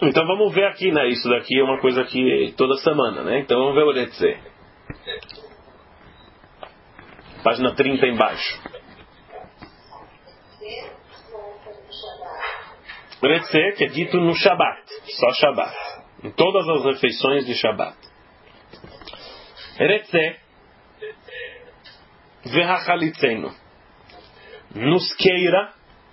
Então vamos ver aqui, né? Isso daqui é uma coisa que toda semana, né? Então vamos ver o Retzé. Página 30 embaixo. Retzé, que é dito no Shabat, só Shabat, em todas as refeições de Shabat. Retzé vehachalitzenu, nos queira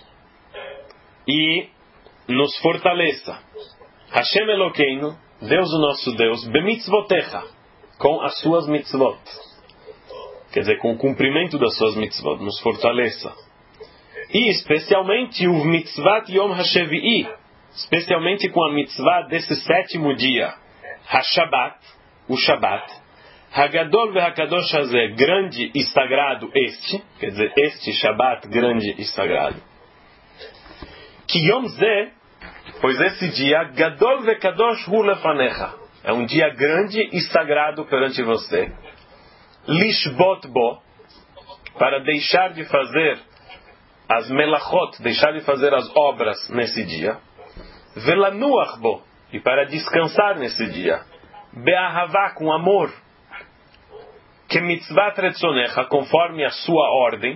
e nos fortaleça. Hashem Elokeinu, Deus o nosso Deus, bemitzvotecha, com as suas mitzvot, quer dizer, com o cumprimento das suas mitzvot, nos fortaleça. E especialmente o mitzvat Yom HaShevi'i, especialmente com a mitzvah desse sétimo dia, HaShabbat, o Shabat, Hagadol veHakadosh Hazeh, grande e sagrado este, quer dizer, este Shabat, grande e sagrado. Ki Yom Zeh, pois esse dia, Gadol veKadosh Hu Lefanecha, é um dia grande e sagrado perante você. Lishbot Bo, para deixar de fazer as melachot, deixar de fazer as obras nesse dia. Velanuach Bo, e para descansar nesse dia. Be'ahavá, com amor. Que mitzvat retzonecha, conforme a sua ordem.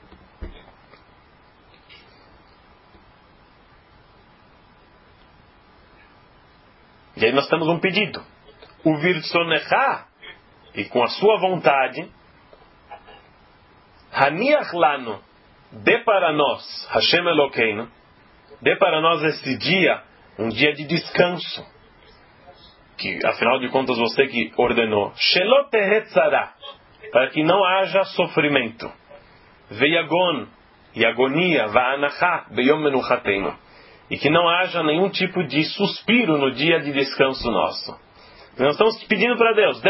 E aí nós temos um pedido. O virtzonecha, e com a sua vontade, haniach lanu, dê para nós, Hashem Elokeinu, dê para nós esse dia, um dia de descanso, que afinal de contas você que ordenou, Shelot tehetzara, para que não haja sofrimento, veiagon, e agonia, va'anachá, beyom menuchateinu, e que não haja nenhum tipo de suspiro no dia de descanso nosso. Nós estamos pedindo para Deus,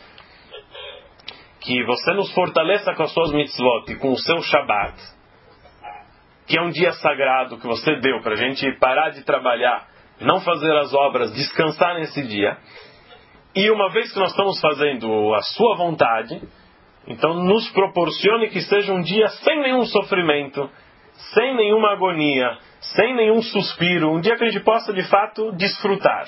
que você nos fortaleça com as suas mitzvot e com o seu Shabat, que é um dia sagrado que você deu para a gente parar de trabalhar, não fazer as obras, descansar nesse dia. E uma vez que nós estamos fazendo a sua vontade, então nos proporcione que seja um dia sem nenhum sofrimento, sem nenhuma agonia, sem nenhum suspiro, um dia que a gente possa de fato desfrutar.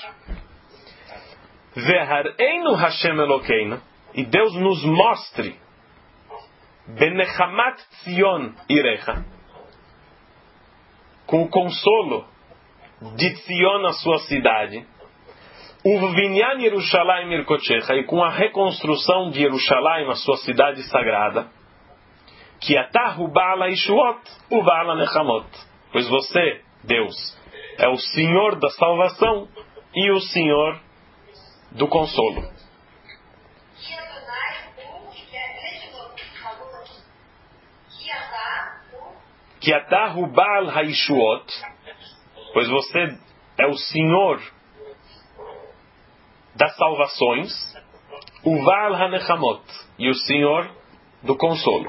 Ve'hareinu Hashem Elokeinu, e Deus nos mostre Benechamat Tzion Irecha, com o consolo de Tzion, a sua cidade, Uvinyan Yerushalayim Irkochecha, e com a reconstrução de Yerushalayim, a sua cidade sagrada, que Atahu Ba'ala Ishuot, o Ba'ala Nechamot, pois você, Deus, é o Senhor da salvação e o Senhor do consolo. Que Atahu Ba'al Haishuot, pois você é o Senhor das salvações, o Ba'al Hanechamot, e o Senhor do consolo.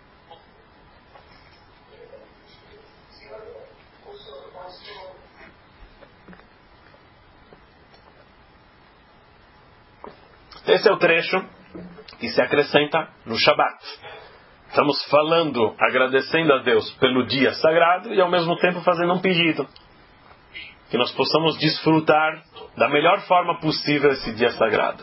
Esse é o trecho que se acrescenta no Shabat. Estamos falando, agradecendo a Deus pelo dia sagrado e ao mesmo tempo fazendo um pedido. Que nós possamos desfrutar da melhor forma possível esse dia sagrado.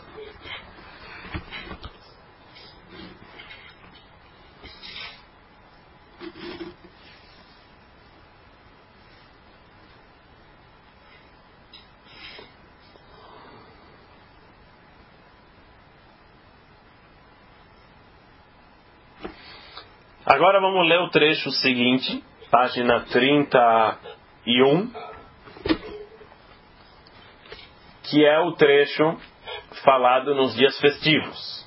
Agora vamos ler o trecho seguinte, página 31, que é o trecho falado nos dias festivos.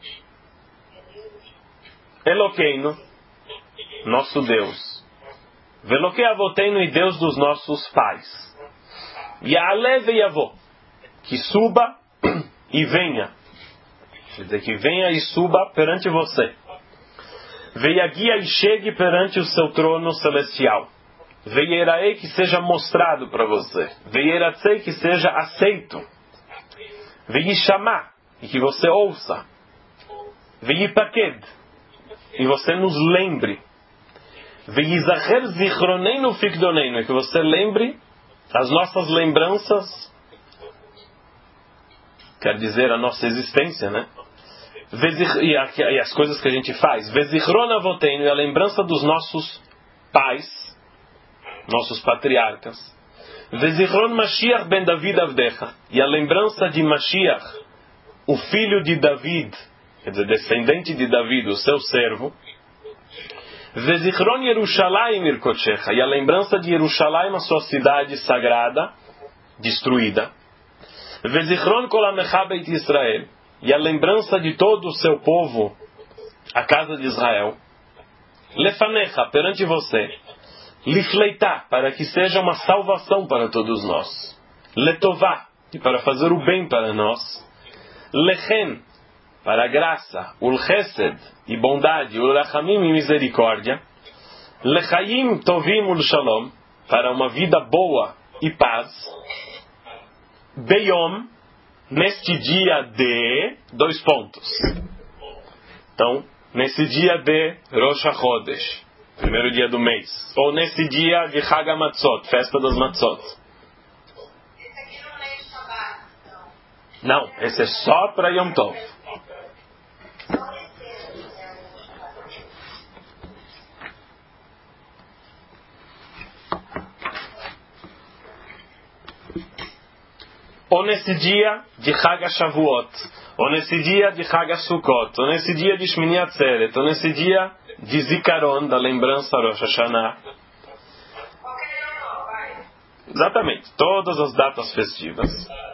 Eloqueino, nosso Deus. Veloque Avoteino, e Deus dos nossos pais. Ya'ale ve'yavo, que suba e venha. Quer dizer, que venha e suba perante você. Veiaguia e chegue perante o seu trono celestial. Veieraei, que seja mostrado para você. Veieratei, que seja aceito. Veishamá, e que você ouça. Veipaked, e você nos lembre. Veizacher zichroneinu fikdoneinu, e que você lembre as nossas lembranças, quer dizer, a nossa existência, né? E as coisas que a gente faz. Vezichron avoteinu, e a lembrança dos nossos pais, nossos patriarcas. Vezichron Mashiach ben David Avdecha, e a lembrança de Mashiach, o filho de David, quer dizer, descendente de David, o seu servo. Vezichron Yerushalayim Irkochecha, e a lembrança de Yerushalayim, a sua cidade sagrada, destruída. Vezichron Kol Amecha Beit Israel, e a lembrança de todo o seu povo, a casa de Israel. Lefanecha, perante você. Lifleitá, para que seja uma salvação para todos nós. Letová, e para fazer o bem para nós. Lechen, para a graça. Ul-chesed, e bondade. Ul-rachamim, e misericórdia. Lechayim tovim ul-shalom, para uma vida boa e paz. Beyom, neste dia de... dois pontos. Então, nesse dia de Rosh HaChodesh, primeiro dia do mês. Ou nesse dia de Chag HaMatzot, festa das Matzot. Esse aqui não é Shabbat, então. Não, esse é só para Yom Tov. Só esse Ou nesse dia de Chag HaShavuot, ou nesse dia de Chag HaSukkot, ou nesse dia de Shmini Atzeret, ou nesse dia de Zikaron, da lembrança Rosh Hashanah. Qualquer não, vai. Exatamente, todas as datas festivas.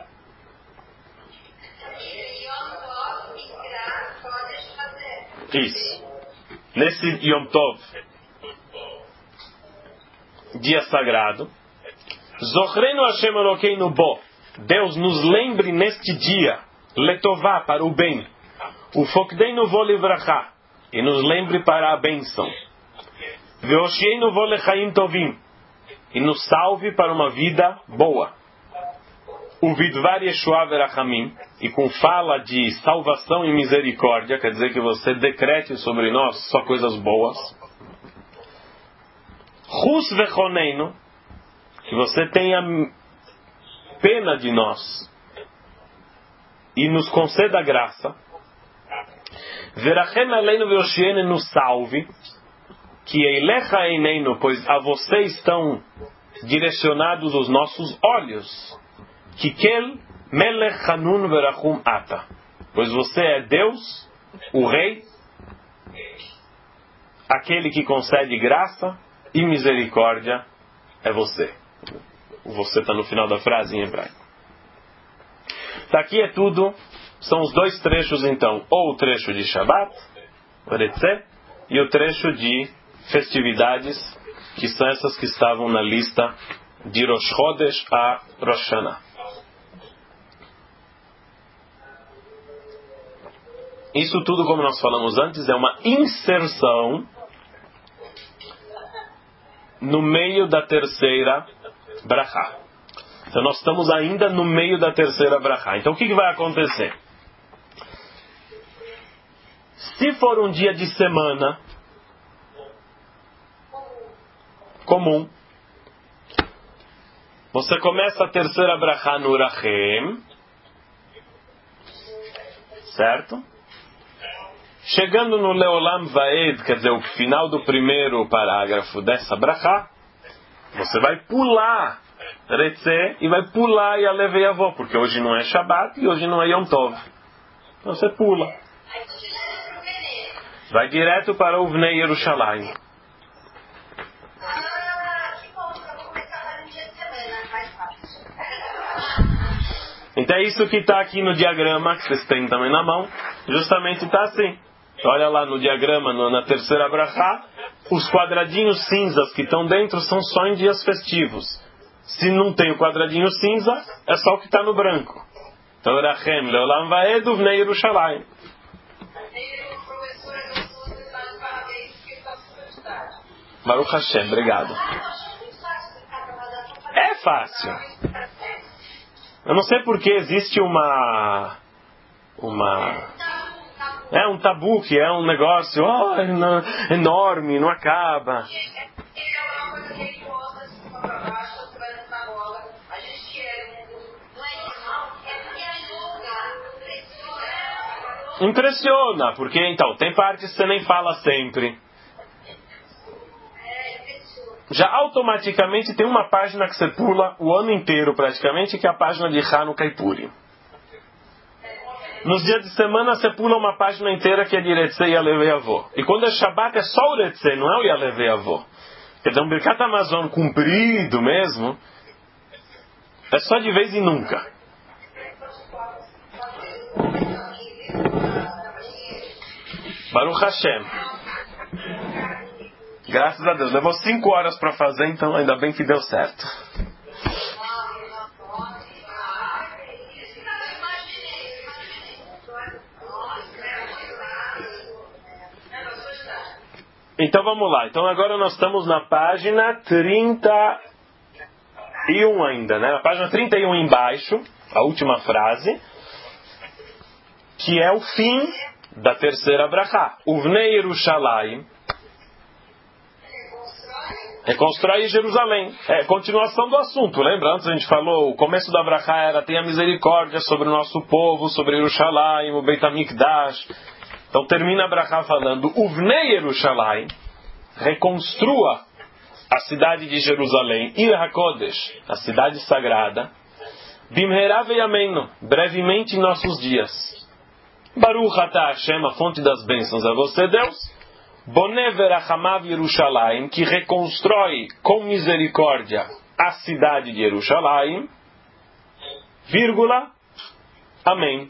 E Yom Tov, Mikra, Kodesh, fazer. Isso. Nesse Yom Tov, dia sagrado, Zochrenu Hashem Elokeinu Bo, Deus nos lembre neste dia, Letová, para o bem, o Fokdeinu Vo Livracha, e nos lembre para a bênção, Veosheinu Vo Lechaim Tovim, e nos salve para uma vida boa, o Vidvar Yeshua Verachamim, e com fala de salvação e misericórdia, quer dizer que você decrete sobre nós só coisas boas, Chus Vechoneinu, que você tenha pena de nós e nos conceda graça. Verachem aleinu veoshiene, nos salve, que eilecha eineinu, pois a você estão direcionados os nossos olhos. Kikel melech hanun verachum ata, pois você é Deus, o Rei, aquele que concede graça e misericórdia é você. Você está no final da frase em hebraico. Daqui é tudo. São os dois trechos então. Ou o trecho de Shabbat, Retzeh, e o trecho de festividades, que são essas que estavam na lista de Rosh Chodesh a Rosh Hashanah. Isso tudo, como nós falamos antes, é uma inserção no meio da terceira brachá. Então nós estamos ainda no meio da terceira brachá. Então o que vai acontecer? Se for um dia de semana comum, você começa a terceira brachá no Rachem, certo? Chegando no Leolam Vaed, quer dizer, o final do primeiro parágrafo dessa brachá, você vai pular Retzeh e vai pular Yalev Yavó, porque hoje não é Shabbat e hoje não é Yom Tov. Então você pula. Vai direto para o Vnei Yerushalayim. Que bom, eu vou começar a fazer um dia de semana, mais fácil. Então é isso que está aqui no diagrama, que vocês têm também na mão. Justamente está assim. Olha lá no diagrama, na terceira brachá, os quadradinhos cinzas que estão dentro são só em dias festivos. Se não tem o quadradinho cinza, é só o que está no branco. Então, Rachem, Leolam Vaed, Vnei Yerushalayim. Baruch Hashem, obrigado. É fácil. Eu não sei porque existe é um tabu, que é um negócio enorme, não acaba. É uma coisa que ele posta assim, pra baixo, você vai dançar bola. impressiona, porque então, tem partes que você nem fala sempre. Já automaticamente tem uma página que você pula o ano inteiro praticamente, que é a página de Hanukkah e Purim. Nos dias de semana você pula uma página inteira que é de Iretzei e Alevei Avô. E quando é Shabbat é só o Iretzei, não é o Yalevei Avô. Quer dizer, um Birkat Hamazon comprido mesmo, é só de vez em nunca. Baruch Hashem. Graças a Deus. Levou 5 horas para fazer, então ainda bem que deu certo. Então vamos lá. Então agora nós estamos na página 31 ainda, né? Na página 31 embaixo, a última frase, que é o fim da terceira brachá. Uvnei Yerushalayim. Reconstrói Jerusalém. É continuação do assunto. Lembra? Antes a gente falou, o começo da brachá era tenha misericórdia sobre o nosso povo, sobre Yerushalayim, o Beit HaMikdash. Então termina a brachá falando Uvnei Yerushalayim, reconstrua a cidade de Jerusalém, Ir HaKodesh, a cidade sagrada, Bimhera Veyameinu, brevemente em nossos dias. Baruch Atah Hashem, a fonte das bênçãos é você, Deus. Boneh Verachamav Yerushalayim, que reconstrói com misericórdia a cidade de Yerushalayim, vírgula, amém.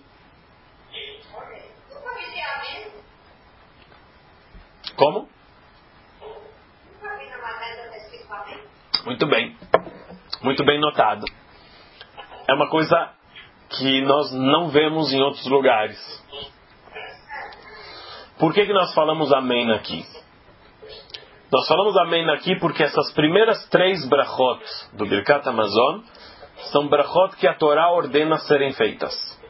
Como? Muito bem. Muito bem notado. É uma coisa que nós não vemos em outros lugares. Por que nós falamos amém aqui? Nós falamos amém aqui porque essas primeiras 3 brachot do Birkat Hamazon são brachot que a Torá ordena serem feitas.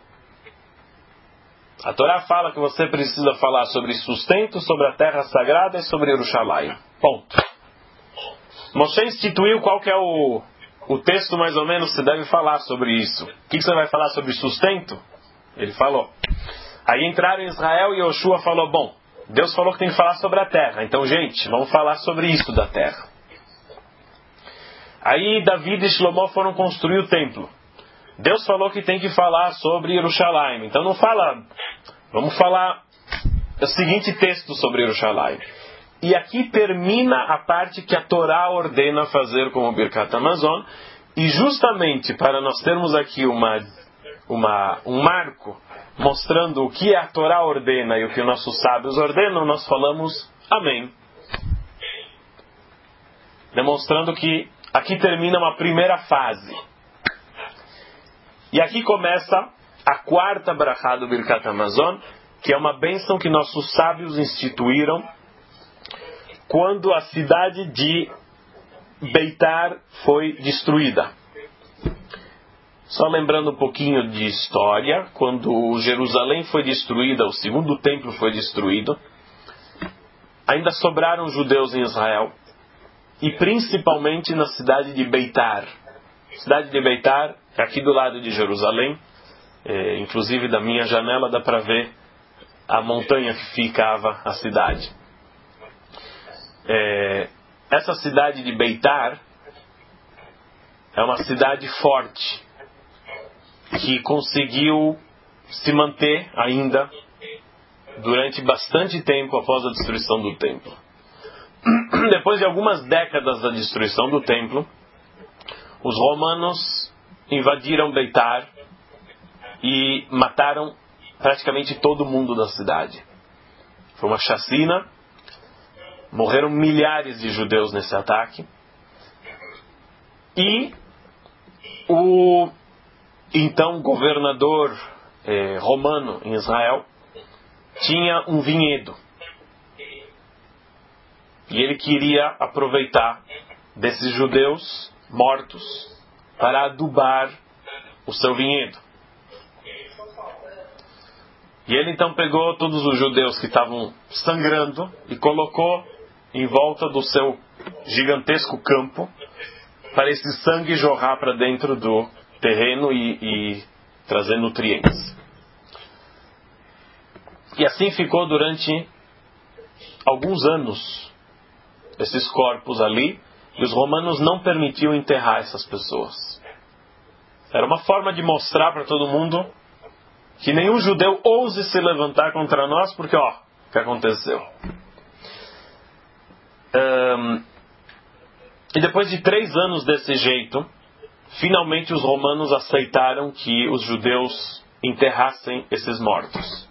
A Torá fala que você precisa falar sobre sustento, sobre a terra sagrada e sobre Yerushalayim. Ponto. Moshe instituiu qual que é o texto mais ou menos que você deve falar sobre isso. O que você vai falar sobre sustento? Ele falou. Aí entraram em Israel e Yoshua falou, bom, Deus falou que tem que falar sobre a terra. Então, gente, vamos falar sobre isso da terra. Aí David e Shlomo foram construir o templo. Deus falou que tem que falar sobre Yerushalayim. Então não fala... Vamos falar o seguinte texto sobre Yerushalayim. E aqui termina a parte que a Torá ordena fazer como o Birkat Hamazon. E justamente para nós termos aqui um marco mostrando o que a Torá ordena e o que os nossos sábios ordenam, nós falamos amém. Demonstrando que aqui termina uma primeira fase. E aqui começa a 4ª brachá do Birkat Hamazon, que é uma bênção que nossos sábios instituíram quando a cidade de Beitar foi destruída. Só lembrando um pouquinho de história, quando Jerusalém foi destruída, o segundo templo foi destruído, ainda sobraram judeus em Israel, e principalmente na cidade de Beitar. A cidade de Beitar é aqui do lado de Jerusalém, inclusive da minha janela dá para ver a montanha que ficava a cidade. Essa cidade de Beitar é uma cidade forte, que conseguiu se manter ainda durante bastante tempo após a destruição do templo. Depois de algumas décadas da destruição do templo, os romanos invadiram Beitar e mataram praticamente todo mundo da cidade. Foi uma chacina, morreram milhares de judeus nesse ataque, e o então governador romano em Israel tinha um vinhedo. E ele queria aproveitar desses judeus mortos para adubar o seu vinhedo. E ele então pegou todos os judeus que estavam sangrando e colocou em volta do seu gigantesco campo para esse sangue jorrar para dentro do terreno e trazer nutrientes. E assim ficou durante alguns anos, esses corpos ali, e os romanos não permitiam enterrar essas pessoas. Era uma forma de mostrar para todo mundo que nenhum judeu ouse se levantar contra nós, porque, ó, o que aconteceu? E depois de 3 anos desse jeito, finalmente os romanos aceitaram que os judeus enterrassem esses mortos.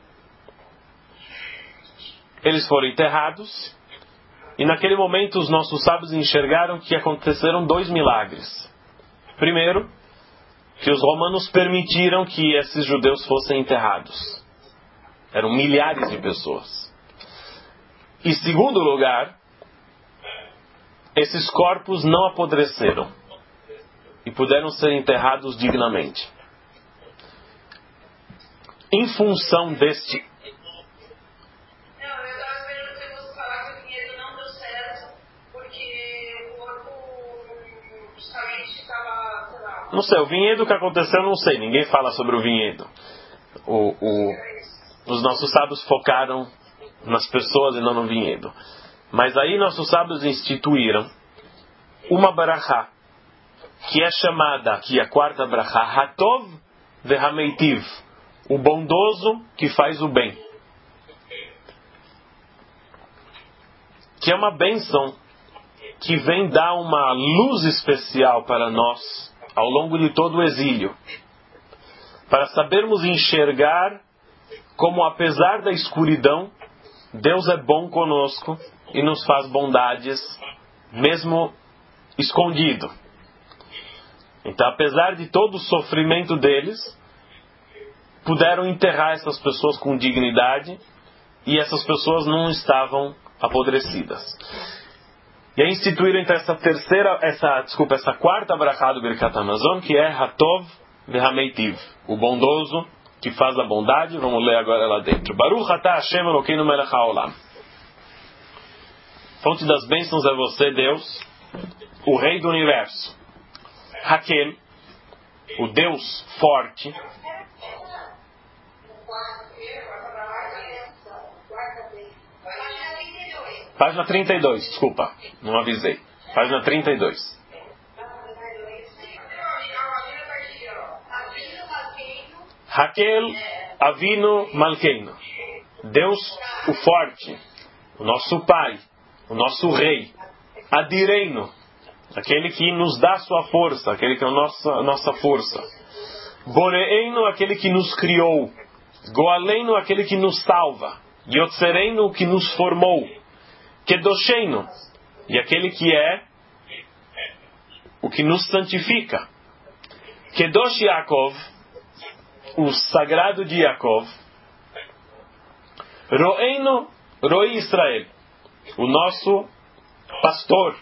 Eles foram enterrados, e naquele momento os nossos sábios enxergaram que aconteceram 2 milagres. Primeiro, que os romanos permitiram que esses judeus fossem enterrados. Eram milhares de pessoas. E segundo lugar, esses corpos não apodreceram e puderam ser enterrados dignamente. Em função deste... Não, eu estava esperando que você falar que o vinhedo não deu certo, porque o corpo justamente estava, sei lá... Não sei, o vinhedo que aconteceu, não sei. Ninguém fala sobre o vinhedo. Os nossos sábios focaram nas pessoas e não no vinhedo. Mas aí nossos sábios instituíram uma barachá, que é chamada, aqui a 4ª barachá, Hatov vehameitiv, o bondoso que faz o bem. Que é uma bênção que vem dar uma luz especial para nós ao longo de todo o exílio, para sabermos enxergar como, apesar da escuridão, Deus é bom conosco e nos faz bondades, mesmo escondido. Então, apesar de todo o sofrimento deles, puderam enterrar essas pessoas com dignidade, e essas pessoas não estavam apodrecidas. E aí instituíram então essa 4ª brachá do Birkat Hamazon, que é Hatov vehameitiv, o bondoso que faz a bondade. Vamos ler agora lá dentro. Baruch atah Hashem Elokeinu melech haolam. Fonte das bênçãos é você, Deus, o Rei do Universo. Hakel, o Deus forte. Página 32, desculpa, não avisei. Página 32. Hakel Avinu Malkeinu. Deus, o forte, o nosso Pai, o nosso Rei. Adireino, aquele que nos dá sua força, aquele que é a nossa força. Boreino, aquele que nos criou. Goaleino, aquele que nos salva. Yotzereino, que nos formou. Kedosheino, e aquele que é o que nos santifica. Kedosh Yaakov, o sagrado de Yaakov. Roeino, Roi Israel, o nosso pastor.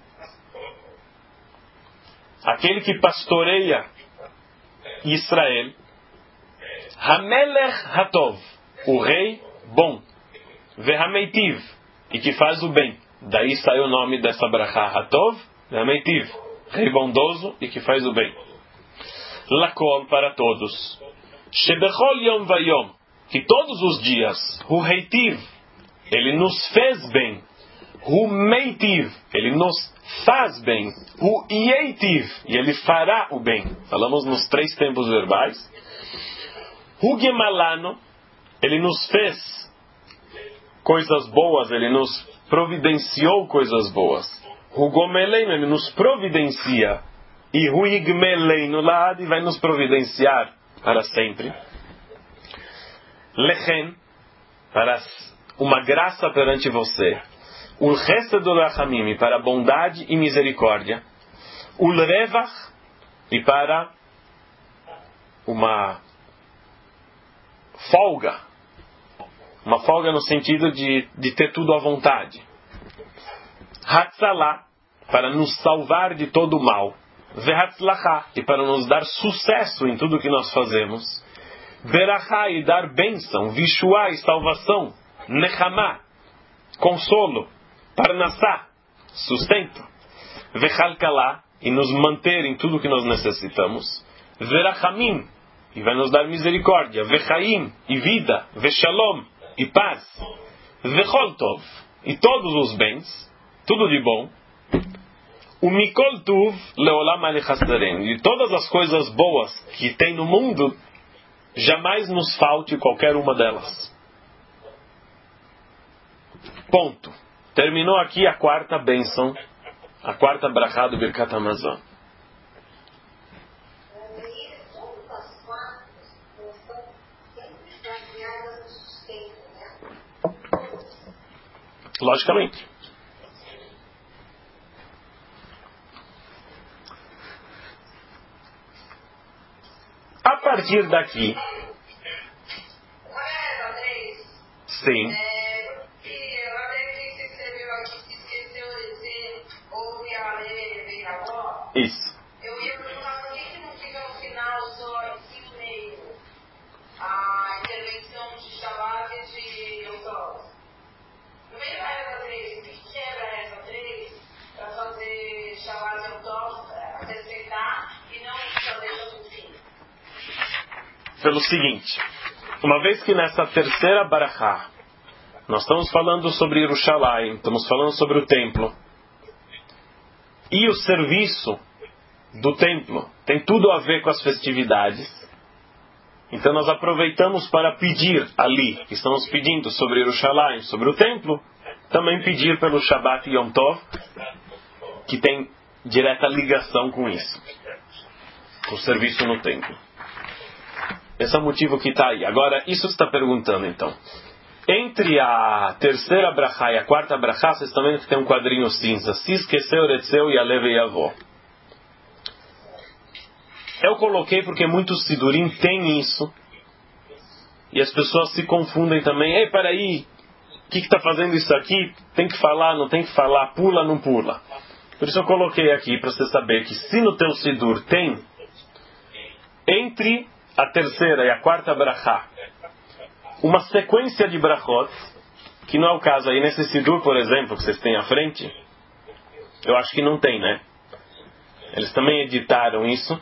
Aquele que pastoreia Israel. Hamelech Hatov, o rei bom. Vehameitiv, e que faz o bem. Daí sai o nome dessa brachá, Hatov vehameitiv, rei bondoso e que faz o bem. Lakol, para todos. Shebechol yom vayom, que todos os dias, Hu heitiv, ele nos fez bem. Hu meitiv, ele nos faz bem. Hu yeitiv, e ele fará o bem. Falamos nos 3 tempos verbais. Hu gemalano, ele nos fez coisas boas, ele nos providenciou coisas boas. Hu gomeleino, ele nos providencia. E Hu yigmeleino laad, vai nos providenciar para sempre. Lechen, para uma graça perante você. Ul chesed rachamim, para bondade e misericórdia. Ul revach, e para uma folga. Uma folga no sentido de ter tudo à vontade. Hatzalá, para nos salvar de todo o mal. Vehatzlachá, e para nos dar sucesso em tudo que nós fazemos. Berachá, e dar bênção. Vishuá, e salvação. Nechamá, consolo. Parnassá, sustento. Vechalkalá, e nos manter em tudo que nós necessitamos. Verachamim, e vai nos dar misericórdia. Vechaim, e vida. Veshalom, e paz. Vechol tov, e todos os bens, tudo de bom. O mikol tuv leolam alechastarem, e todas as coisas boas que tem no mundo, jamais nos falte qualquer uma delas. Ponto. Terminou aqui a quarta bênção, a quarta brachá do Birkat Hamazon. Logicamente. A partir daqui, sim. Isso. Eu ia perguntar por que não fica no final só e no meio a intervenção de Shabbat e de Yom Tov. No meio da reza 3, o que quebra a reza 3 para fazer Shabbat e Yom Tov, acrescentar e não só deixa no fim? Pelo seguinte, uma vez que nessa terceira barachá nós estamos falando sobre Yerushalayim, estamos falando sobre o templo, e o serviço do templo tem tudo a ver com as festividades. Então nós aproveitamos para pedir ali, que estamos pedindo sobre Yerushalayim, sobre o templo, também pedir pelo Shabbat e Yom Tov, que tem direta ligação com isso, com o serviço no templo. Esse é o motivo que está aí. Agora, isso que você está perguntando então. Entre a terceira brachá e a quarta brachá, vocês estão vendo que tem um quadrinho cinza. Se esqueceu, Eretzeu e Aleve e Avó. Eu coloquei porque muitos sidurim têm isso. E as pessoas se confundem também. Ei, peraí, o que está fazendo isso aqui? Tem que falar, não tem que falar, pula, não pula. Por isso eu coloquei aqui para você saber que se no teu sidur tem, entre a terceira e a quarta brachá, uma sequência de brachot, que não é o caso aí nesse sidur, por exemplo, que vocês têm à frente, eu acho que não tem, né? Eles também editaram isso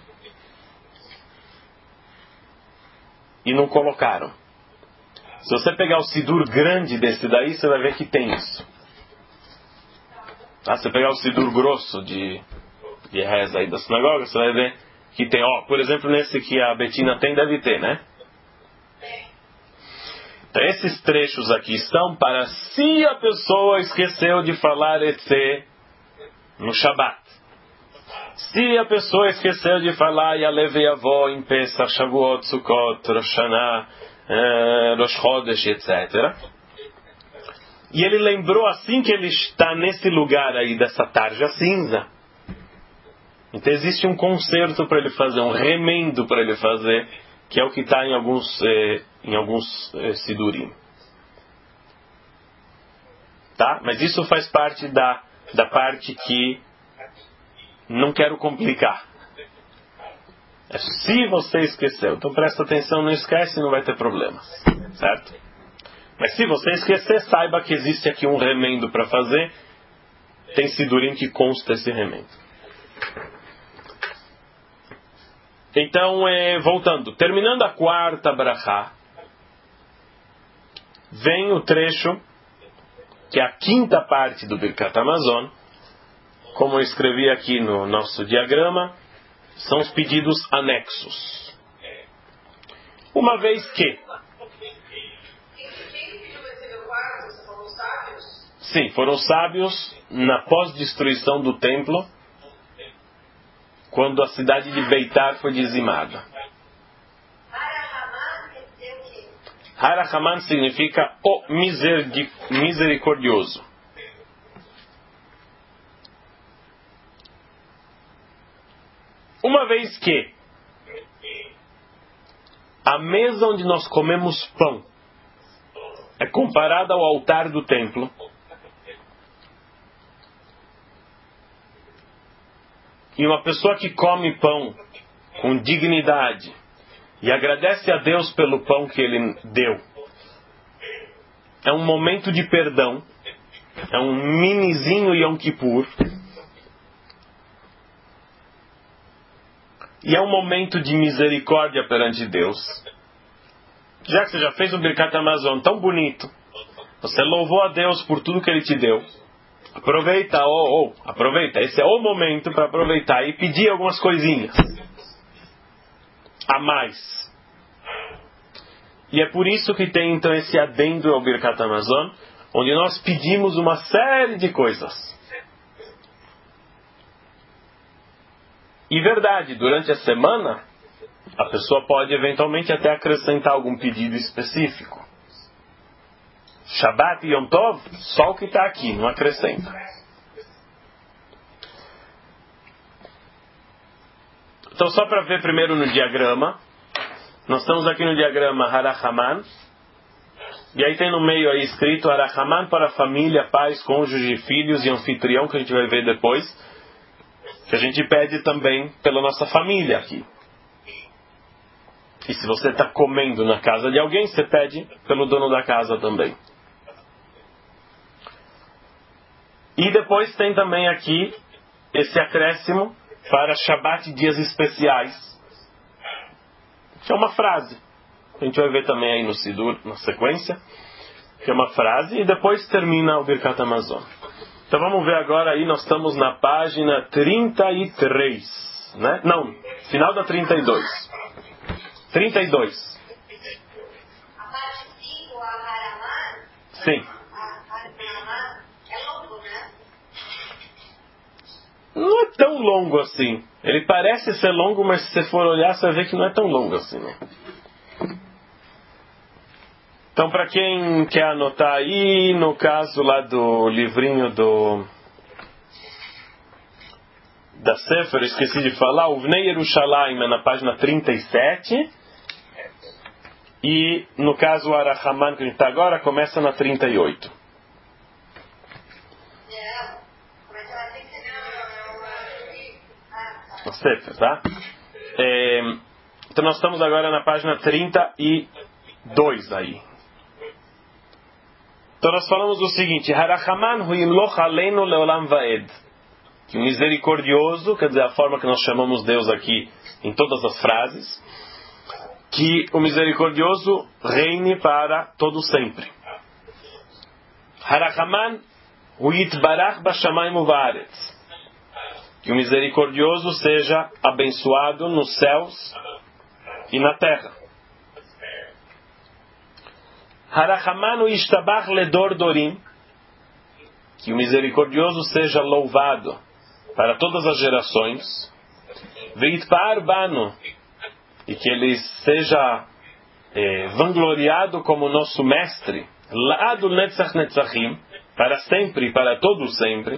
e não colocaram. Se você pegar o sidur grande desse daí, você vai ver que tem isso. Tá? Se você pegar o sidur grosso de reza aí da sinagoga, você vai ver que tem, por exemplo, nesse que a Betina tem, deve ter, né? Então, esses trechos aqui estão para se a pessoa esqueceu de falar etc. no Shabat. Se a pessoa esqueceu de falar Yalev e Avó em Pesach, Shavuot, Sukkot, Rosh Hashanah, Rosh Chodesh, etc. E ele lembrou assim que ele está nesse lugar aí dessa tarja cinza. Então existe um conserto para ele fazer, um remendo para ele fazer, que é o que está em alguns sidurim. Tá? Mas isso faz parte da parte que não quero complicar. É se você esqueceu. Então presta atenção, não esquece, não vai ter problemas. Certo? Mas se você esquecer, saiba que existe aqui um remendo para fazer. Tem sidurim que consta esse remendo. Então, voltando, terminando a quarta brachá, vem o trecho, que é a quinta parte do Birkat Hamazon. Como eu escrevi aqui no nosso diagrama, são os pedidos anexos. Uma vez que... Sim, foram sábios na pós-destruição do templo, quando a cidade de Beitar foi dizimada. Harahaman significa o misericordioso. Uma vez que a mesa onde nós comemos pão é comparada ao altar do templo, e uma pessoa que come pão com dignidade e agradece a Deus pelo pão que Ele deu, é um momento de perdão, é um minizinho Yom Kippur, e é um momento de misericórdia perante Deus. já que você já fez um Birkat Hamazon tão bonito, você louvou a Deus por tudo que Ele te deu, aproveita, aproveita, esse é o momento para aproveitar e pedir algumas coisinhas a mais. E é por isso que tem então esse adendo ao Birkat Hamazon, onde nós pedimos uma série de coisas. E verdade, durante a semana, a pessoa pode eventualmente até acrescentar algum pedido específico. Shabbat e Yom Tov, só o que está aqui, não acrescenta. Então, só para ver primeiro no diagrama, nós estamos aqui no diagrama Harachaman, e aí tem no meio aí escrito Harachaman para família, pais, cônjuge, filhos e anfitrião, que a gente vai ver depois, que a gente pede também pela nossa família aqui. E se você está comendo na casa de alguém, você pede pelo dono da casa também. E depois tem também aqui esse acréscimo para Shabbat e dias especiais, que é uma frase. A gente vai ver também aí no Sidur, na sequência, que é uma frase, e depois termina o Birkat Hamazon. Então vamos ver agora aí, nós estamos na página 33, né? Não, final da 32. 32. A parte 5, a Haraman, Sim. a Haraman é longo, né? Não é tão longo assim. Ele parece ser longo, mas se você for olhar, você vai ver que não é tão longo assim, né? Então, para quem quer anotar aí, no caso lá do livrinho da Sefer, eu esqueci de falar, o Vnei Yerushalayim é na página 37, e no caso o Harachaman que a gente está agora, começa na 38. Não, começa na 39. Na Sefer, tá? Então nós estamos agora na página 32 aí. Então nós falamos o seguinte: Harachaman hu yimloch aleinu leolam vaed. Que o misericordioso, quer dizer, a forma que nós chamamos Deus aqui em todas as frases, que o misericordioso reine para todo sempre. Harachaman hu yitbarach bashamayim uvaretz. Que o misericordioso seja abençoado nos céus e na terra. Harachaman hu yishtabach ledor dorim. Que o misericordioso seja louvado para todas as gerações. Veitpar bano. E que ele seja vangloriado como nosso mestre. La'adu netzach netzachim. Para sempre e para todo sempre.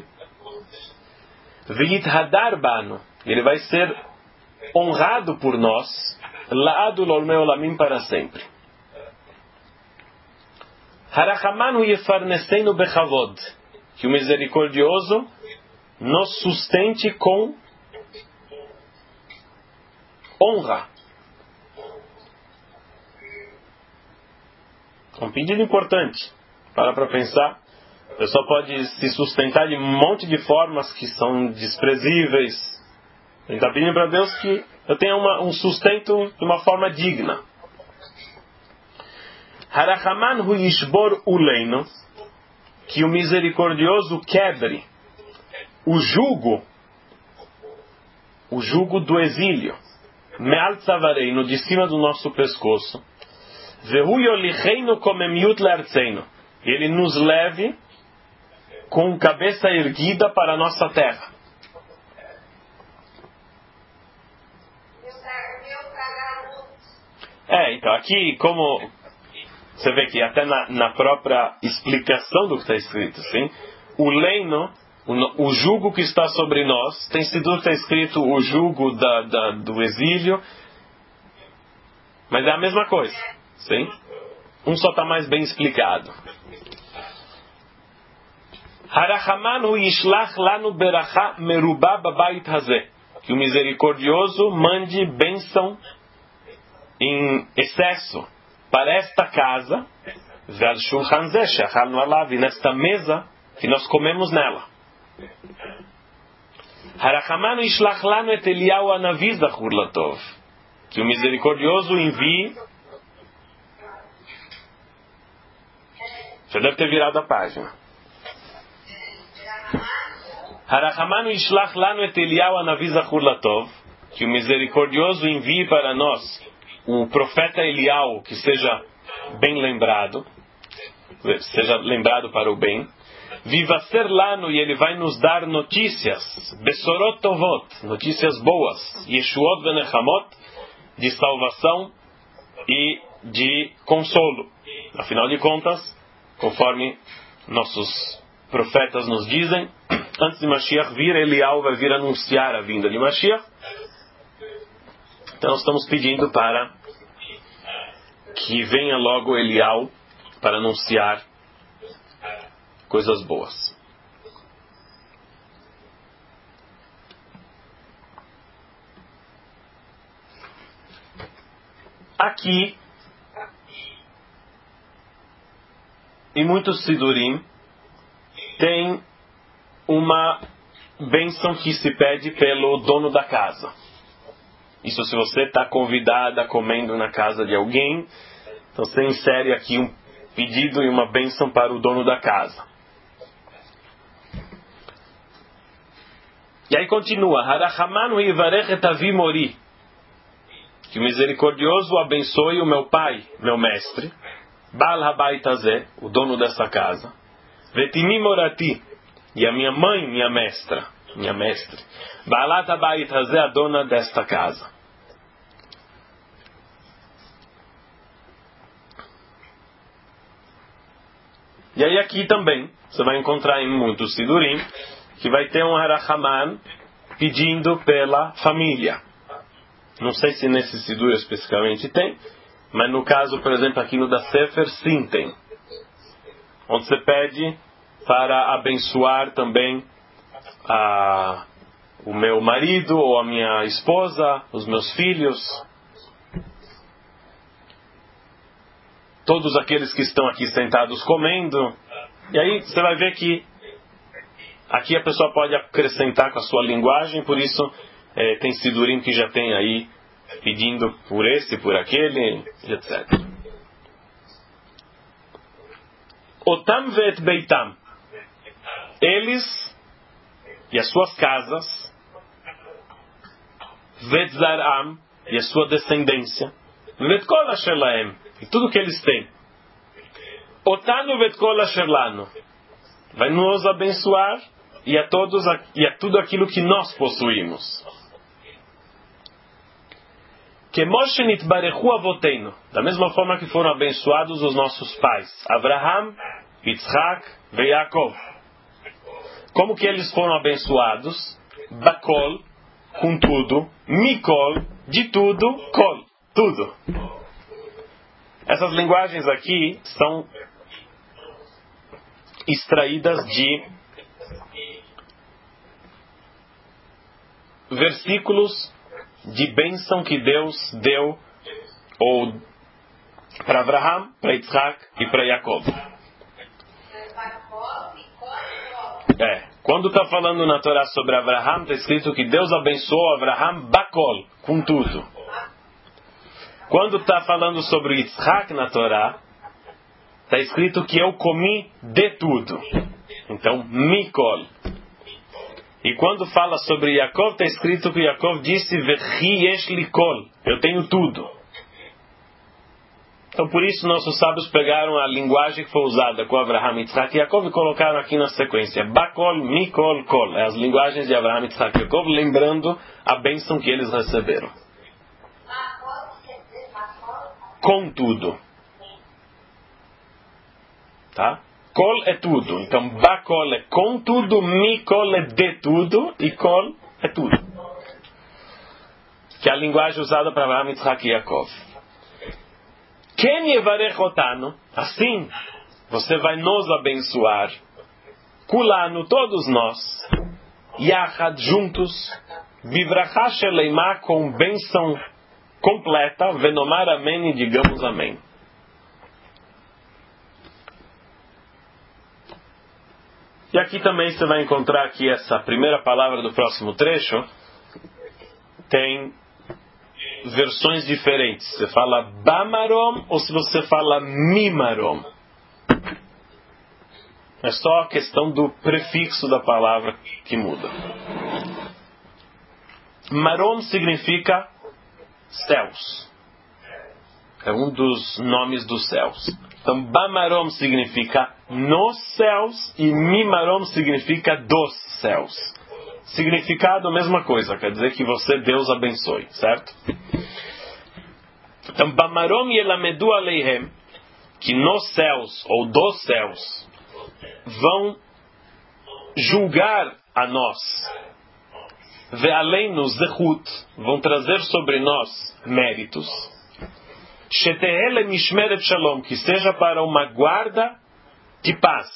Veithadar bano. Ele vai ser honrado por nós. La'adu lolmei olamim, para sempre. Harachaman hu yefarnesenu bechavod. Que o misericordioso nos sustente com honra. Um pedido importante. Para pensar. A pessoa pode se sustentar de um monte de formas que são desprezíveis. A gente está pedindo para Deus que eu tenha um sustento de uma forma digna. Harachaman hu yishbor uleinu. Que o misericordioso quebre o jugo do exílio, me'al tzavareinu, de cima do nosso pescoço, vehu yolicheinu komemiut le'artzeinu, e ele nos leve com cabeça erguida para a nossa terra. Então aqui, como você vê que até na própria explicação do que está escrito, sim, o leino, o jugo que está sobre nós, tem sido que está escrito o jugo do exílio, mas é a mesma coisa, sim? Um só está mais bem explicado. Harachaman hu yishlach lanu beracha merubah babayit hazeh. Que o misericordioso mande bênção em excesso para esta casa, nesta mesa que nós comemos nela. Harachaman yishlach lanu et Eliyahu hanavi zachur latov. Que o misericordioso envie Já deve ter virado a página. Harahamanu ishlach lanu et Eliyahu hanavi zachur latov, que o misericordioso envie para nós o profeta Eliyahu, que seja bem lembrado, seja lembrado para o bem. Viva ser lano, e ele vai nos dar notícias, besorot tovot, notícias boas, yeshuot venechamot, de salvação e de consolo. Afinal de contas, conforme nossos profetas nos dizem, antes de Mashiach vir, Eliyahu vai vir anunciar a vinda de Mashiach. Então nós estamos pedindo para que venha logo Eliyahu para anunciar coisas boas. Aqui, em muitos Sidurim, tem uma bênção que se pede pelo dono da casa. Isso se você está convidada comendo na casa de alguém, então você insere aqui um pedido e uma bênção para o dono da casa. E aí continua, Harahamanu yivarech et avi mori, que o misericordioso o abençoe o meu pai, meu mestre, Baal habayit hazeh, o dono dessa casa, Vetimi morati, e a minha mãe, minha mestre, Baalat habayit hazeh, a dona desta casa. E aí aqui também, você vai encontrar em muitos Sidurim, que vai ter um Harahaman pedindo pela família. Não sei se nesse Sidur especificamente tem, mas no caso, por exemplo, aqui no da Sefer, sim tem. Onde você pede para abençoar também o meu marido ou a minha esposa, os meus filhos, todos aqueles que estão aqui sentados comendo. E aí você vai ver que aqui a pessoa pode acrescentar com a sua linguagem, por isso tem Sidurim que já tem aí pedindo por esse, por aquele, etc. Otam ve'et beitam, eles e as suas casas, ve'et zaram, e a sua descendência, ve'et kol asher lahem, e tudo que eles têm. Otanu ve'et kol asher lanu, vai nos abençoar e a tudo aquilo que nós possuímos. Que Moshe nitbarechu avoteinu, da mesma forma que foram abençoados os nossos pais, Abraham, Yitzhak e Yaakov. Como que eles foram abençoados? Bakol, com tudo, Mikol, de tudo, Kol, tudo. Essas linguagens aqui são extraídas de versículos de bênção que Deus deu ou para Abraham, para Yitzhak e para Yaakov. Quando está falando na Torá sobre Abraham, está escrito que Deus abençoou Abraham bakol, com tudo. Quando está falando sobre Yitzhak na Torá, está escrito que eu comi de tudo. Então, mikol. E quando fala sobre Yaakov, está escrito que Yaakov disse, Vechi yesh li kol, eu tenho tudo. Então por isso nossos sábios pegaram a linguagem que foi usada com Abraham, Yitzhak e Yaakov e colocaram aqui na sequência. Bakol, Mikol, Kol. As linguagens de Abraham, Yitzhak e Yaakov, lembrando a bênção que eles receberam. Com tudo. Tá? Kol é tudo. Então Bakol é com tudo, Mikol é de tudo e Kol é tudo. Que é a linguagem usada para Abraham, Yitzhak e Yaakov. Quem yevarech otanu, assim você vai nos abençoar, kulanu, todos nós, yachad, juntos, bivrachá sheleimá, com bênção completa, venomar amém e digamos amém. E aqui também você vai encontrar que essa primeira palavra do próximo trecho tem versões diferentes. Você fala Bamarom ou se você fala Mimarom. É só a questão do prefixo da palavra que muda. Marom significa céus. É um dos nomes dos céus. Então, Bamarom significa nos céus e Mimarom significa dos céus. Significado, mesma coisa. Quer dizer que você, Deus, abençoe. Certo? Então, Bamarom yelamedu aleihem, que nos céus ou dos céus vão julgar a nós. Ve'aleinu zechut, vão trazer sobre nós méritos. Shete'ele mishmeret shalom, que seja para uma guarda de paz.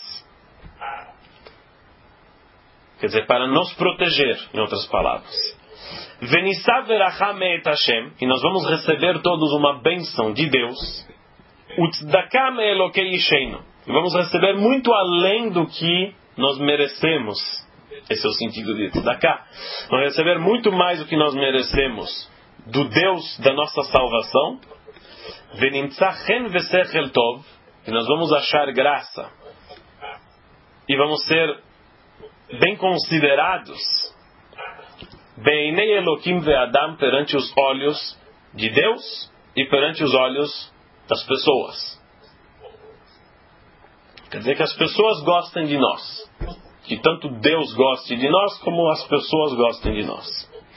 Quer dizer, para nos proteger, em outras palavras. Venissa verachá me'et Hashem, e nós vamos receber todos uma bênção de Deus. Utzdaka me'elokei isheinu, e vamos receber muito além do que nós merecemos. Esse é o sentido de tzedakah. Vamos receber muito mais do que nós merecemos do Deus da nossa salvação. Venimtza chen vesechel tov, e nós vamos achar graça e vamos ser bem considerados beinei Elokim ve'adam, perante os olhos de Deus e perante os olhos das pessoas. Quer dizer que as pessoas gostem de nós, que tanto Deus goste de nós como as pessoas gostem de nós.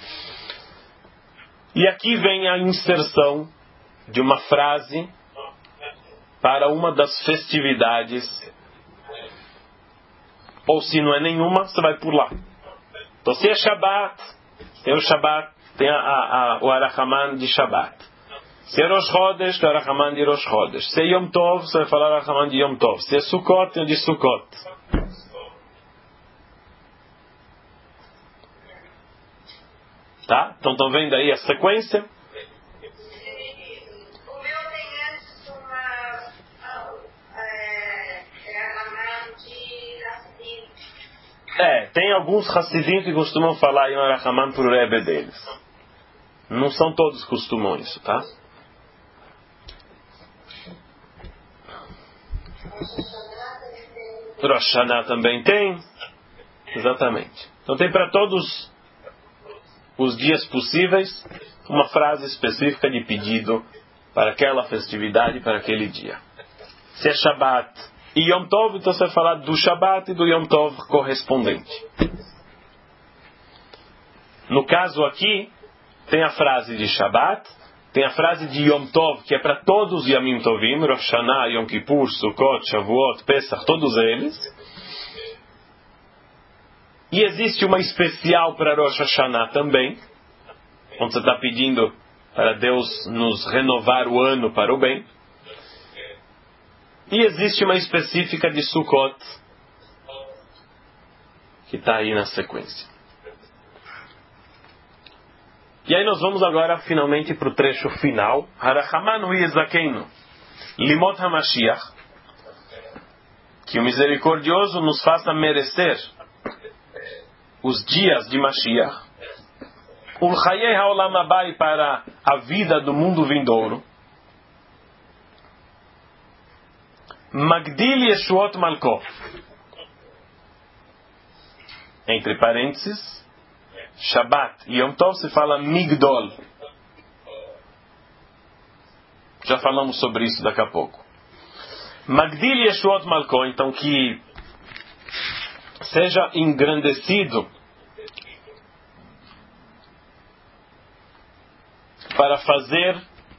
E aqui vem a inserção de uma frase para uma das festividades, ou se não é nenhuma, você vai pular. Então, se é Shabbat, tem o Shabbat, tem o Arachaman de Shabbat. Se é Rosh Chodesh, tem o Arachaman de Rosh Chodesh. Se é Yom Tov, você vai falar o Arachaman de Yom Tov. Se é Sukkot, tem o de Sukkot. Tá? Então estão vendo aí a sequência? Tem alguns Hassidim que costumam falar em Arachaman para o Rebbe deles. Não são todos que costumam isso, tá? Rosh Hashanah também tem. Exatamente. Então tem para todos os dias possíveis uma frase específica de pedido para aquela festividade, para aquele dia. Se é Shabbat e Yom Tov, então você vai falar do Shabbat e do Yom Tov correspondente. No caso aqui, tem a frase de Shabbat, tem a frase de Yom Tov, que é para todos os Yamim Tovim, Rosh Hashanah, Yom Kippur, Sukkot, Shavuot, Pesach, todos eles. E existe uma especial para Rosh Hashanah também, onde você está pedindo para Deus nos renovar o ano para o bem. E existe uma específica de Sukkot, que está aí na sequência. E aí nós vamos agora finalmente para o trecho final. Harachaman hu yezakeinu limot hamashiach, que o misericordioso nos faça merecer os dias de Mashiach. Ulchayei haolam haba, para a vida do mundo vindouro. Magdil Yeshuot Malko, entre parênteses, Shabbat e Yom Tov se fala Migdol. Já falamos sobre isso daqui a pouco. Magdil Yeshuot Malko, então que seja engrandecido para fazer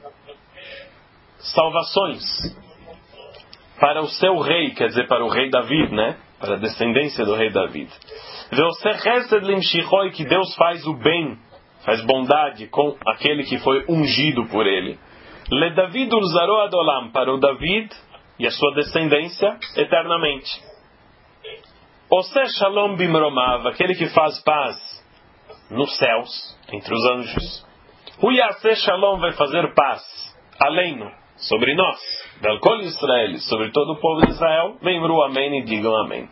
salvações para o seu rei, quer dizer, para o rei David, né? Para a descendência do rei David. Que Deus faz o bem, faz bondade com aquele que foi ungido por ele. Le David ulzaro adolam, para o David e a sua descendência eternamente. Ose shalom bimromav, aquele que faz paz nos céus, entre os anjos. O Yaseh shalom, vai fazer paz, aleino, sobre nós, del kol Israel, sobre todo o povo de Israel. Vemru amém e digam amém.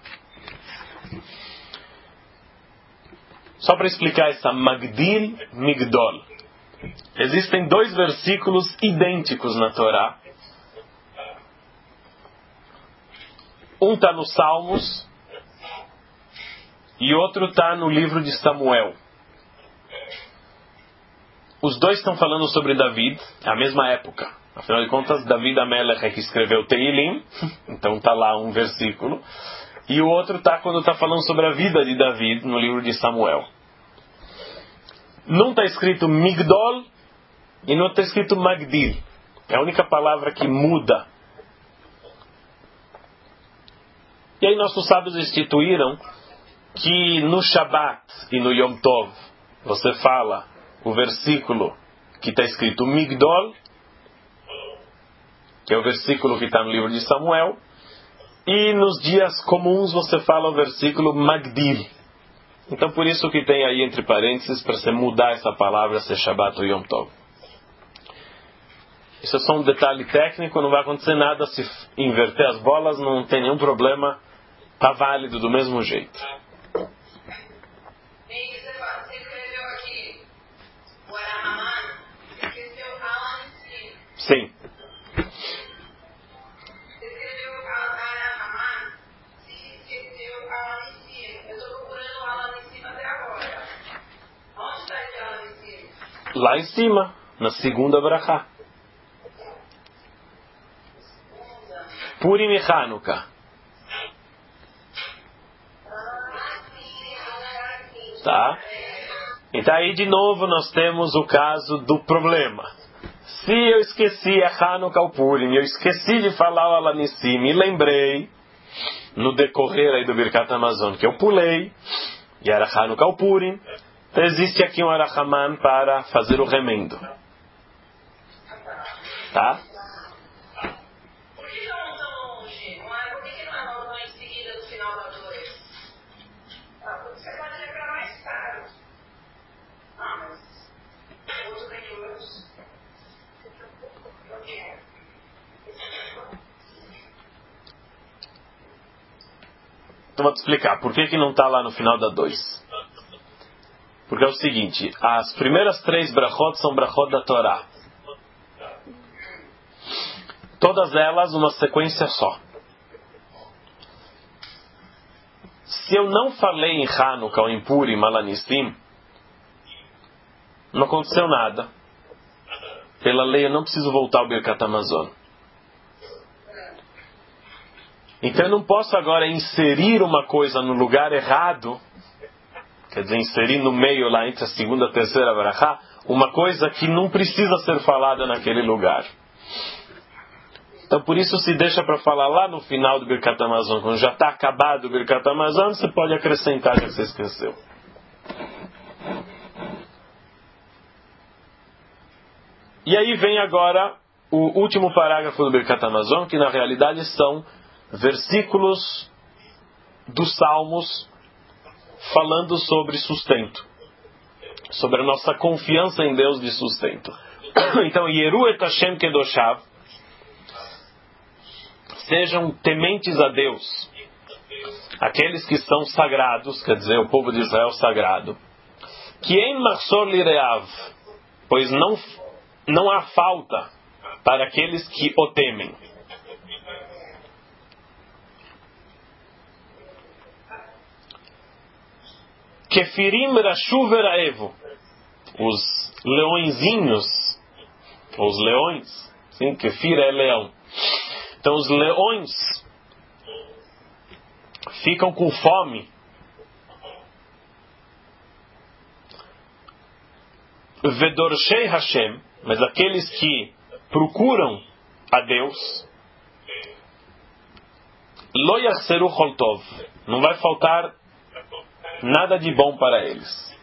Só para explicar essa Magdil Migdol, existem 2 versículos idênticos na Torá. Um está nos Salmos e outro está no livro de Samuel. Os dois estão falando sobre David, a mesma época. Afinal de contas, David Amelech é que escreveu Teilim, então está lá um versículo. E o outro está quando está falando sobre a vida de David no livro de Samuel. Não está escrito Migdol e não está escrito Magdil. É a única palavra que muda. E aí nossos sábios instituíram que no Shabat e no Yom Tov você fala o versículo que está escrito Migdol, que é o versículo que está no livro de Samuel, e nos dias comuns você fala o versículo Magdil. Então por isso que tem aí entre parênteses para você mudar essa palavra, ser Shabat ou Yom Tov. Isso é só um detalhe técnico, não vai acontecer nada se inverter as bolas, não tem nenhum problema, está válido do mesmo jeito. Você escreveu aqui o Arahamã, você esqueceu Alanissim. Sim. Você escreveu Arahamã, se esqueceu Alanissim. Eu estou procurando Alanissim até agora. Onde está esse Alanissim? Lá em cima, na segunda Brachá. Purim e Hanukkah. Tá? Então aí de novo nós temos o caso do problema. Se eu esqueci a Hanukkah ou Purim, eu esqueci de falar o Alanissim, me lembrei no decorrer aí do Birkat Hamazon que eu pulei, e era Hanukkah ou Purim, então existe aqui um Arahaman para fazer o remendo. Tá? Por que não tão longe? Por que não é logo em seguida do final da 2? Você pode lembrar mais tarde. Mas outro tem dois. Eu quero. Então vou te explicar por que não está lá no final da 2. Porque é o seguinte, as primeiras 3 brachot são brachot da Torá. Todas elas uma sequência só. Se eu não falei em Hanukkah ou em Purim, Alanissim, não aconteceu nada. Pela lei eu não preciso voltar ao Birkat Hamazon. Então eu não posso agora inserir uma coisa no lugar errado, quer dizer, inserir no meio lá entre a segunda e a terceira Barachá, uma coisa que não precisa ser falada naquele lugar. Então por isso se deixa para falar lá no final do Birkat Hamazon, quando já está acabado o Birkat Hamazon, você pode acrescentar já que você esqueceu. E aí vem agora o último parágrafo do Birkat Hamazon, que na realidade são versículos dos Salmos falando sobre sustento, sobre a nossa confiança em Deus de sustento. Então, Yeru et Hashem Kedoshav, sejam tementes a Deus, aqueles que são sagrados, quer dizer, o povo de Israel sagrado, que em Machsor Lireav, pois não há falta para aqueles que o temem. Kefirim Rashu Veraevo, os leõezinhos, os leões, sim, Kefir é leão. Então os leões ficam com fome. Vedorshei Hashem, mas aqueles que procuram a Deus, Lo yachseru chol tov, não vai faltar nada de bom para eles.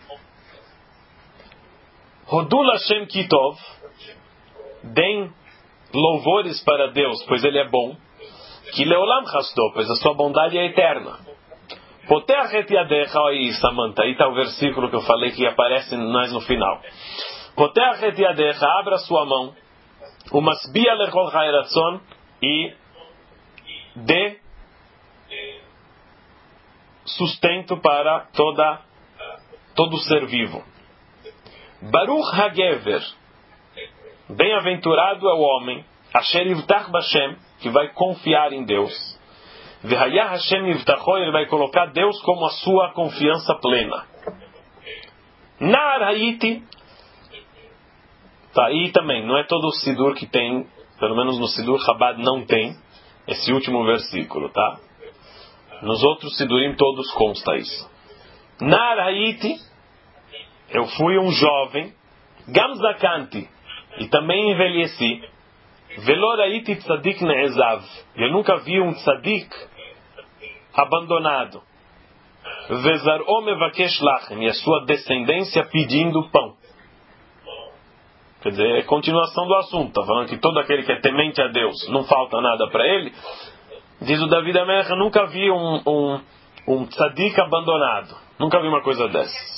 Hodul Hashem kitov, deem louvores para Deus, pois Ele é bom. Que leolam chasdo, pois a sua bondade é eterna. Poteach et yadecha, aí Samantha, aí está o versículo que eu falei que aparece mais no final. Poteach et yadecha, abra sua mão, umasbia lechol ha'eratzon, e dê sustento para todo ser vivo. Baruch HaGever, bem-aventurado é o homem, Asher Yivtach Bashem, que vai confiar em Deus. Vehayah Hashem Yivtacho, ele vai colocar Deus como a sua confiança plena. Nar Hayiti, tá aí também, não é todo o Sidur que tem, pelo menos no Sidur Chabad não tem esse último versículo, tá? Nos outros Sidurim todos consta isso. Nar Hayiti, eu fui um jovem, Gamzakanti, e também envelheci. Velor Hayiti Tzadik Ne'ezav, eu nunca vi um Tzadik abandonado. Vezar'o Mevakesh Lachem, e a sua descendência pedindo pão. Quer dizer, é continuação do assunto. Está falando que todo aquele que é temente a Deus, não falta nada para ele. Diz o David Amelech, eu nunca vi um tzadik abandonado. Nunca vi uma coisa dessas.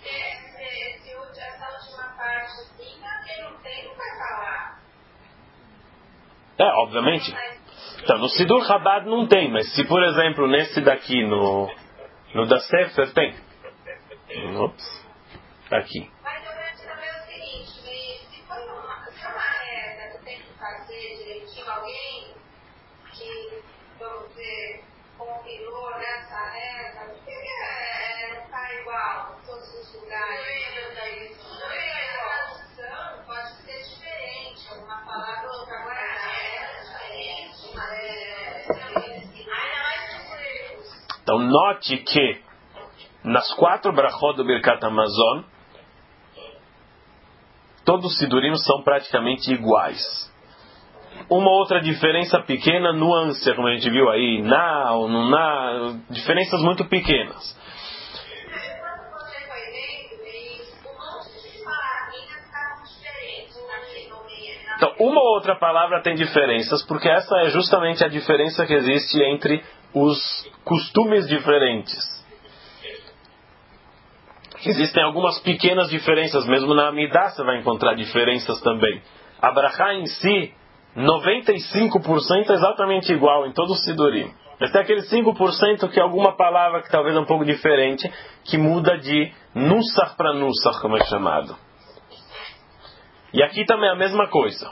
Essa última partezinha, ele não tem, não vai falar. Obviamente. Então, no Sidur Chabad não tem, mas se, por exemplo, nesse daqui, no da Sefer, tem. Ops. Aqui. Mas eu quero saber o seguinte, se for uma reza que tem que fazer direitinho, alguém que, vamos dizer, compilou nessa reza, por que não está igual em todos os lugares? Eu ia perguntar isso. Não, a tradução pode ser diferente, alguma palavra ou outra. Agora a reza é diferente, ainda mais que os erros. Então, note que nas 4 brachot do Birkat Hamazon, todos os sidurim são praticamente iguais. Uma outra diferença pequena, nuance, como a gente viu aí, ou não na, diferenças muito pequenas. Quando você foi vendo, um monte de palavrinhas ficaram diferentes aqui no meio. Então, uma ou outra palavra tem diferenças, porque essa é justamente a diferença que existe entre os costumes diferentes. Existem algumas pequenas diferenças, mesmo na Amidah você vai encontrar diferenças também. A Brachá em si, 95% é exatamente igual em todo o Sidurim. Mas tem aquele 5% que é alguma palavra que talvez é um pouco diferente, que muda de Nussach para Nussach, como é chamado. E aqui também é a mesma coisa.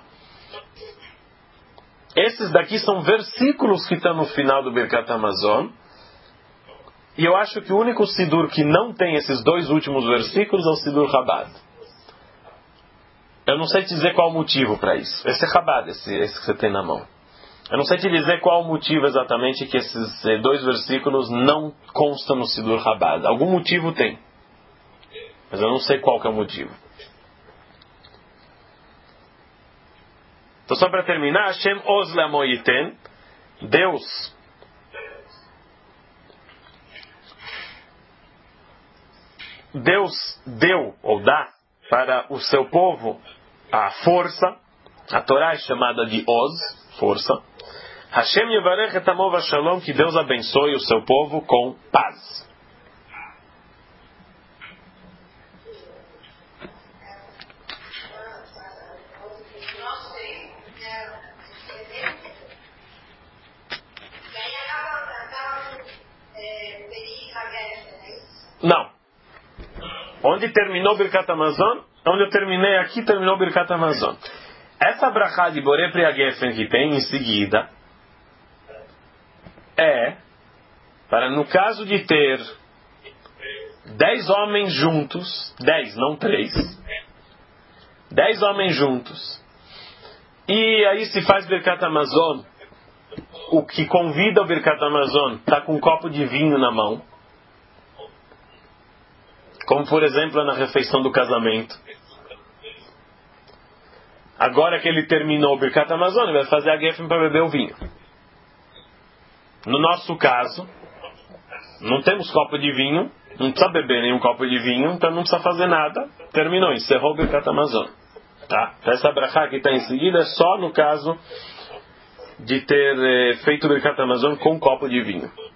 Esses daqui são versículos que estão no final do Birkat Hamazon. E eu acho que o único Sidur que não tem esses 2 últimos versículos é o Sidur Chabad. Eu não sei te dizer qual o motivo para isso. Esse é Chabad, esse que você tem na mão. Eu não sei te dizer qual o motivo exatamente que esses 2 versículos não constam no Sidur Chabad. Algum motivo tem. Mas eu não sei qual que é o motivo. Então só para terminar, Hashem Oz Le'amoyiten, Deus deu ou dá para o seu povo a força. A Torá é chamada de Oz, força. Hashem Yevarech et Amo Vashalom, que Deus abençoe o seu povo com paz. Não. Onde terminou o Birkat Hamazon, onde eu terminei aqui, terminou o Birkat Hamazon. Essa brachá de Borei Pri Hagefen que tem em seguida é para, no caso de ter 10 homens juntos, 10, não 3, 10 homens juntos, e aí se faz Birkat Hamazon, o que convida o Birkat Hamazon está com um copo de vinho na mão, como por exemplo na refeição do casamento. Agora que ele terminou o Birkat Hamazon, ele vai fazer a Gefen para beber o vinho. No nosso caso, não temos copo de vinho, não precisa beber nenhum copo de vinho, então não precisa fazer nada. Terminou, encerrou o Birkat Hamazon. Tá? Essa brachá que está em seguida é só no caso de ter feito o Birkat Hamazon com um copo de vinho.